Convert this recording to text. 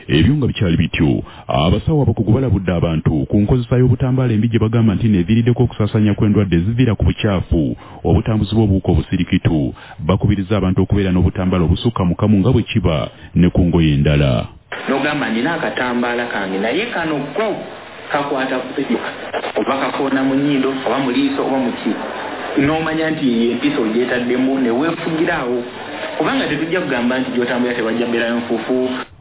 ebyo nga bikyali bityo abasawo abakugu balabudde abantu ku nkozesa y'obutambaala embi gye bagamba nti neeviiriddeko okusaasaanya kw'endwadde eziviira ku bukyafu obutambuzi bw'obuwuka obusirikitu bakubiriza abantu okubeera n'obutambaala obusukka mu kamu nga bwe kiba ne ku ngoye endala n'ogamba nina akatambaala kange naye kano go kakwata ku pedi oba kakoona mu nnyindo oba mu liiso oba mu ki n'omanya nti empisa ogyetaddemu ne weefugiraawo kubanga tetujja kugamba nti gy'otambulira tewajja beerayo nfuufu